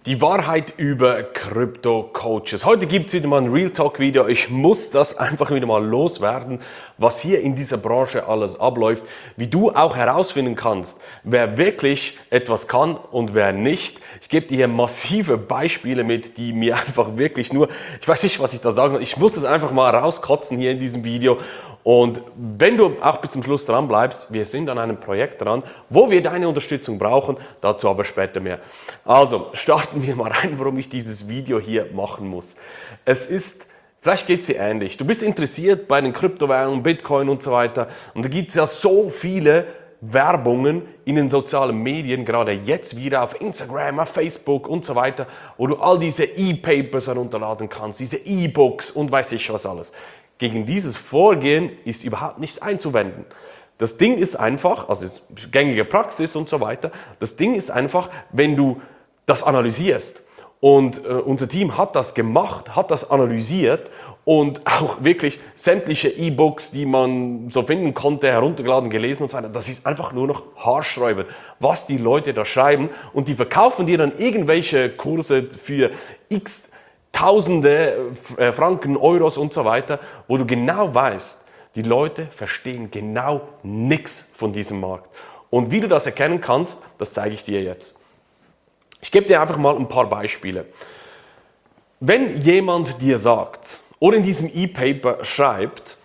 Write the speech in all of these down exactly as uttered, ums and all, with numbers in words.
Die Wahrheit über Krypto-Coaches. Heute gibt es wieder mal ein Real Talk-Video. Ich muss das einfach wieder mal loswerden, was hier in dieser Branche alles abläuft, wie du auch herausfinden kannst, wer wirklich etwas kann und wer nicht. Ich gebe dir hier massive Beispiele mit, die mir einfach wirklich nur, ich weiß nicht, was ich da sagen soll, ich muss das einfach mal rauskotzen hier in diesem Video. Und wenn du auch bis zum Schluss dran bleibst, wir sind an einem Projekt dran, wo wir deine Unterstützung brauchen, dazu aber später mehr. Also starten wir mal rein, warum ich dieses Video hier machen muss. Es ist, vielleicht geht es dir ähnlich, du bist interessiert bei den Kryptowährungen, Bitcoin und so weiter und da gibt es ja so viele Werbungen in den sozialen Medien, gerade jetzt wieder auf Instagram, auf Facebook und so weiter, wo du all diese E-Papers herunterladen kannst, diese E-Books und weiß ich was alles. Gegen dieses Vorgehen ist überhaupt nichts einzuwenden. Das Ding ist einfach, also gängige Praxis und so weiter, das Ding ist einfach, wenn du das analysierst und äh, unser Team hat das gemacht, hat das analysiert und auch wirklich sämtliche E-Books, die man so finden konnte, heruntergeladen, gelesen und so weiter, das ist einfach nur noch haarsträubend, was die Leute da schreiben und die verkaufen dir dann irgendwelche Kurse für x Tausende Franken, Euros und so weiter, wo du genau weißt, die Leute verstehen genau nichts von diesem Markt. Und wie du das erkennen kannst, das zeige ich dir jetzt. Ich gebe dir einfach mal ein paar Beispiele. Wenn jemand dir sagt oder in diesem E-Paper schreibt,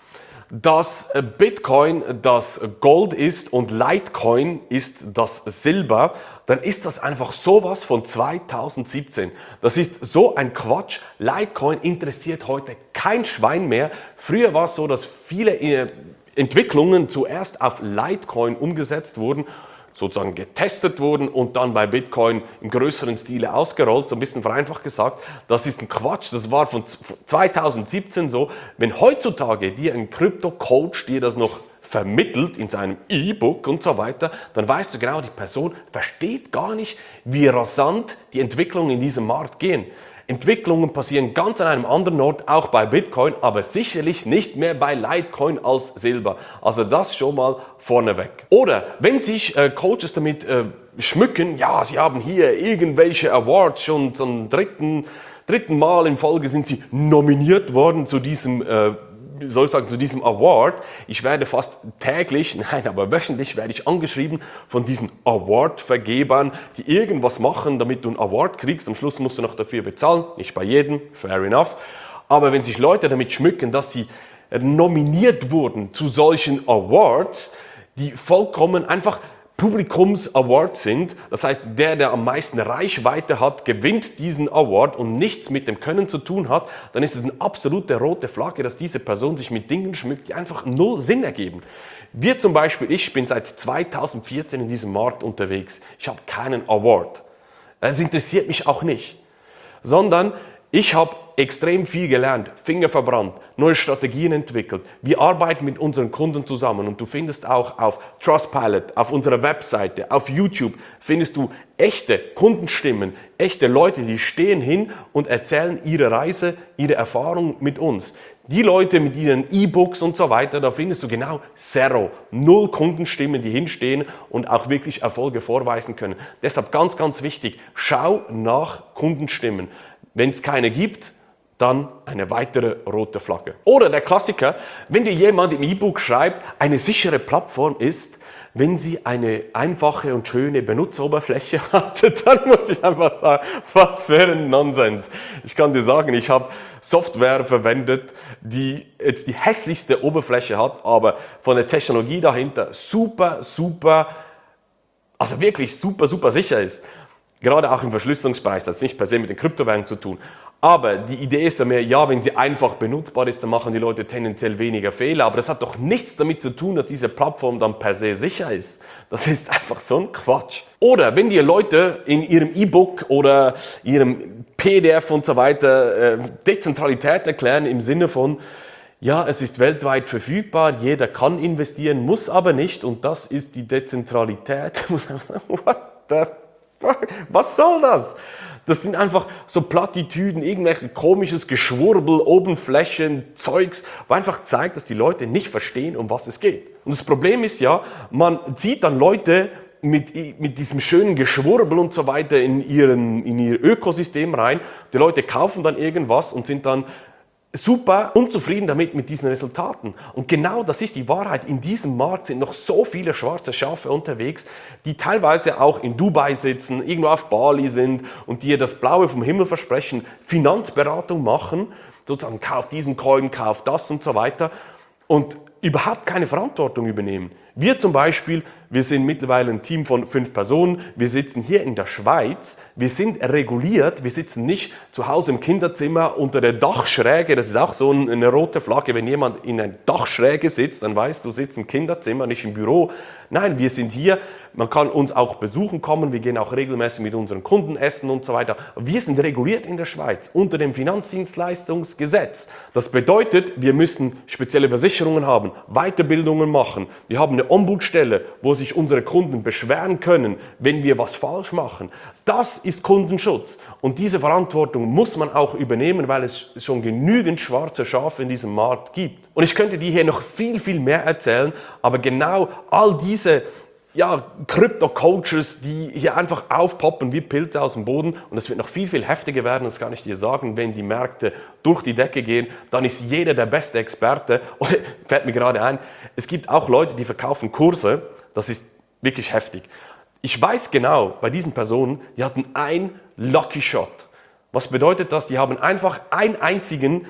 dass Bitcoin das Gold ist und Litecoin ist das Silber, dann ist das einfach sowas von zweitausendsiebzehn. Das ist so ein Quatsch. Litecoin interessiert heute kein Schwein mehr. Früher war es so, dass viele Entwicklungen zuerst auf Litecoin umgesetzt wurden, sozusagen getestet wurden und dann bei Bitcoin im größeren Stile ausgerollt, so ein bisschen vereinfacht gesagt. Das ist ein Quatsch, das war von zweitausendsiebzehn so. Wenn heutzutage dir ein Krypto-Coach dir das noch vermittelt in seinem E-Book und so weiter, dann weißt du genau, die Person versteht gar nicht, wie rasant die Entwicklungen in diesem Markt gehen. Entwicklungen passieren ganz an einem anderen Ort, auch bei Bitcoin, aber sicherlich nicht mehr bei Litecoin als Silber. Also das schon mal vorneweg. Oder wenn sich äh, Coaches damit äh, schmücken, ja, sie haben hier irgendwelche Awards, schon zum dritten, dritten Mal in Folge sind sie nominiert worden zu diesem äh, soll ich sagen, zu diesem Award. Ich werde fast täglich, nein, aber wöchentlich werde ich angeschrieben von diesen Award-Vergebern, die irgendwas machen, damit du einen Award kriegst. Am Schluss musst du noch dafür bezahlen, nicht bei jedem, fair enough. Aber wenn sich Leute damit schmücken, dass sie nominiert wurden zu solchen Awards, die vollkommen einfach Publikums-Awards sind, das heißt, der, der am meisten Reichweite hat, gewinnt diesen Award und nichts mit dem Können zu tun hat, dann ist es eine absolute rote Flagge, dass diese Person sich mit Dingen schmückt, die einfach null Sinn ergeben. Wir zum Beispiel, ich bin seit zweitausendvierzehn in diesem Markt unterwegs. Ich habe keinen Award. Es interessiert mich auch nicht, sondern ich habe extrem viel gelernt, Finger verbrannt, neue Strategien entwickelt. Wir arbeiten mit unseren Kunden zusammen und du findest auch auf Trustpilot, auf unserer Webseite, auf YouTube, findest du echte Kundenstimmen, echte Leute, die stehen hin und erzählen ihre Reise, ihre Erfahrung mit uns. Die Leute mit ihren E-Books und so weiter, da findest du genau Zero, null Kundenstimmen, die hinstehen und auch wirklich Erfolge vorweisen können. Deshalb ganz, ganz wichtig, schau nach Kundenstimmen. Wenn es keine gibt, dann eine weitere rote Flagge. Oder der Klassiker, wenn dir jemand im E-Book schreibt, eine sichere Plattform ist, wenn sie eine einfache und schöne Benutzeroberfläche hat, dann muss ich einfach sagen, was für ein Nonsens. Ich kann dir sagen, ich habe Software verwendet, die jetzt die hässlichste Oberfläche hat, aber von der Technologie dahinter super, super, also wirklich super, super sicher ist. Gerade auch im Verschlüsselungsbereich, das hat nicht per se mit den Kryptowährungen zu tun. Aber die Idee ist ja mehr, ja, wenn sie einfach benutzbar ist, dann machen die Leute tendenziell weniger Fehler. Aber das hat doch nichts damit zu tun, dass diese Plattform dann per se sicher ist. Das ist einfach so ein Quatsch. Oder wenn dir Leute in ihrem E-Book oder ihrem P D F und so weiter äh, Dezentralität erklären im Sinne von, ja, es ist weltweit verfügbar, jeder kann investieren, muss aber nicht. Und das ist die Dezentralität. What the fuck? Was soll das? Das sind einfach so Plattitüden, irgendwelche komisches Geschwurbel, Oberflächen, Zeugs, wo einfach zeigt, dass die Leute nicht verstehen, um was es geht. Und das Problem ist ja, man sieht dann Leute, mit, mit diesem schönen Geschwurbel und so weiter in, ihren, in ihr Ökosystem rein. Die Leute kaufen dann irgendwas und sind dann super unzufrieden damit mit diesen Resultaten. Und genau das ist die Wahrheit. In diesem Markt sind noch so viele schwarze Schafe unterwegs, die teilweise auch in Dubai sitzen, irgendwo auf Bali sind und dir das Blaue vom Himmel versprechen, Finanzberatung machen, sozusagen kauf diesen Coin, kauf das und so weiter und überhaupt keine Verantwortung übernehmen. Wir zum Beispiel, wir sind mittlerweile ein Team von fünf Personen, wir sitzen hier in der Schweiz, wir sind reguliert, wir sitzen nicht zu Hause im Kinderzimmer unter der Dachschräge, das ist auch so eine rote Flagge, wenn jemand in einer Dachschräge sitzt, dann weißt du, du sitzt im Kinderzimmer, nicht im Büro. Nein, wir sind hier, man kann uns auch besuchen kommen, wir gehen auch regelmäßig mit unseren Kunden essen und so weiter. Wir sind reguliert in der Schweiz unter dem Finanzdienstleistungsgesetz. Das bedeutet, wir müssen spezielle Versicherungen haben, Weiterbildungen machen, wir haben eine Ombudsstelle, wo sich unsere Kunden beschweren können, wenn wir was falsch machen. Das ist Kundenschutz und diese Verantwortung muss man auch übernehmen, weil es schon genügend schwarze Schafe in diesem Markt gibt. Und ich könnte dir hier noch viel, viel mehr erzählen, aber genau all diese ja, Krypto-Coaches, die hier einfach aufpoppen wie Pilze aus dem Boden und es wird noch viel, viel heftiger werden, das kann ich dir sagen, wenn die Märkte durch die Decke gehen, dann ist jeder der beste Experte. Und fällt mir gerade ein, es gibt auch Leute, die verkaufen Kurse, das ist wirklich heftig. Ich weiß genau, bei diesen Personen, die hatten ein Lucky Shot. Was bedeutet das? Die haben einfach einen einzigen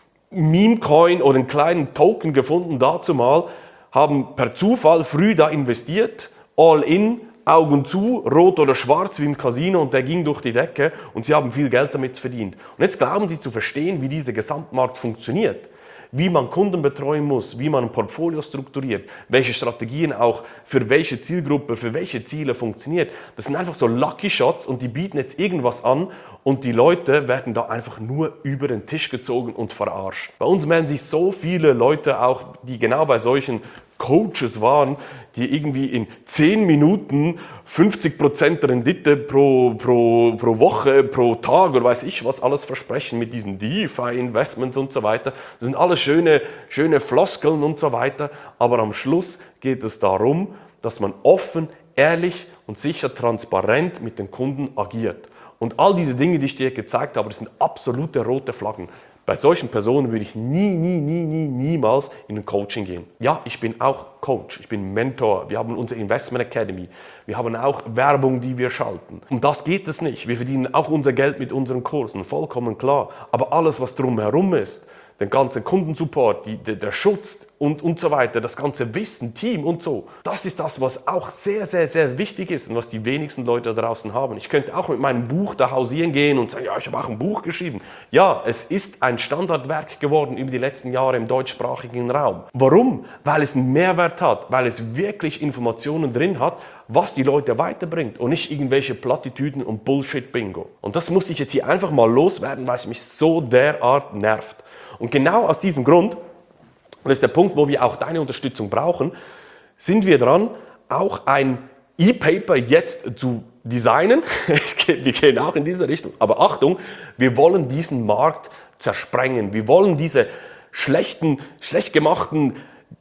Meme-Coin oder einen kleinen Token gefunden, dazu mal, haben per Zufall früh da investiert, all in, Augen zu, rot oder schwarz wie im Casino und der ging durch die Decke und sie haben viel Geld damit verdient. Und jetzt glauben sie zu verstehen, wie dieser Gesamtmarkt funktioniert, wie man Kunden betreuen muss, wie man ein Portfolio strukturiert, welche Strategien auch für welche Zielgruppe, für welche Ziele funktioniert. Das sind einfach so Lucky Shots und die bieten jetzt irgendwas an und die Leute werden da einfach nur über den Tisch gezogen und verarscht. Bei uns melden sich so viele Leute auch, die genau bei solchen Coaches waren, die irgendwie in zehn Minuten fünfzig Prozent Rendite pro, pro, pro Woche, pro Tag oder weiß ich was alles versprechen mit diesen DeFi-Investments und so weiter. Das sind alles schöne, schöne Floskeln und so weiter, aber am Schluss geht es darum, dass man offen, ehrlich und sicher transparent mit den Kunden agiert. Und all diese Dinge, die ich dir gezeigt habe, das sind absolute rote Flaggen. Bei solchen Personen würde ich nie, nie, nie, nie, niemals in ein Coaching gehen. Ja, ich bin auch Coach, ich bin Mentor, wir haben unsere Investment Academy, wir haben auch Werbung, die wir schalten. Um das geht es nicht. Wir verdienen auch unser Geld mit unseren Kursen, vollkommen klar. Aber alles, was drumherum ist, den ganzen Kundensupport, die, der, der Schutz und, und so weiter, das ganze Wissen, Team und so. Das ist das, was auch sehr, sehr, sehr wichtig ist und was die wenigsten Leute da draußen haben. Ich könnte auch mit meinem Buch da hausieren gehen und sagen, ja, ich habe auch ein Buch geschrieben. Ja, es ist ein Standardwerk geworden über die letzten Jahre im deutschsprachigen Raum. Warum? Weil es einen Mehrwert hat, weil es wirklich Informationen drin hat, was die Leute weiterbringt und nicht irgendwelche Plattitüden und Bullshit-Bingo. Und das muss ich jetzt hier einfach mal loswerden, weil es mich so derart nervt. Und genau aus diesem Grund, und das ist der Punkt, wo wir auch deine Unterstützung brauchen, sind wir dran, auch ein E-Paper jetzt zu designen. Wir gehen auch in diese Richtung. Aber Achtung, wir wollen diesen Markt zersprengen. Wir wollen diese schlechten, schlecht gemachten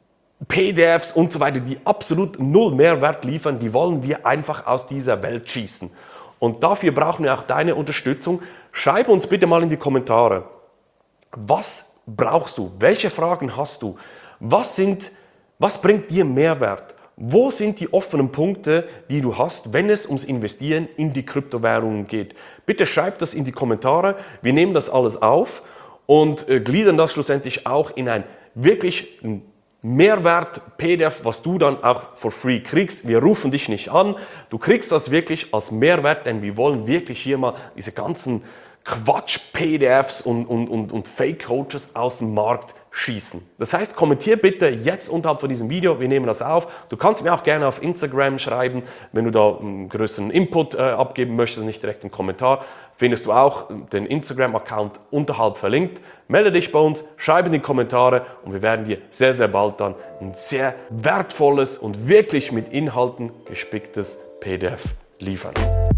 P D Fs und so weiter, die absolut null Mehrwert liefern, die wollen wir einfach aus dieser Welt schießen. Und dafür brauchen wir auch deine Unterstützung. Schreib uns bitte mal in die Kommentare, was brauchst du? Welche Fragen hast du? Was, sind, was bringt dir Mehrwert? Wo sind die offenen Punkte, die du hast, wenn es ums Investieren in die Kryptowährungen geht? Bitte schreib das in die Kommentare. Wir nehmen das alles auf und äh, gliedern das schlussendlich auch in ein wirklich Mehrwert-P D F, was du dann auch for free kriegst. Wir rufen dich nicht an. Du kriegst das wirklich als Mehrwert, denn wir wollen wirklich hier mal diese ganzen Quatsch-P D Fs und, und, und, und Fake-Coaches aus dem Markt schießen. Das heißt, kommentier bitte jetzt unterhalb von diesem Video, wir nehmen das auf. Du kannst mir auch gerne auf Instagram schreiben, wenn du da einen größeren Input äh, abgeben möchtest, nicht direkt einen Kommentar. Findest du auch den Instagram-Account unterhalb verlinkt. Melde dich bei uns, schreib in die Kommentare und wir werden dir sehr, sehr bald dann ein sehr wertvolles und wirklich mit Inhalten gespicktes P D F liefern.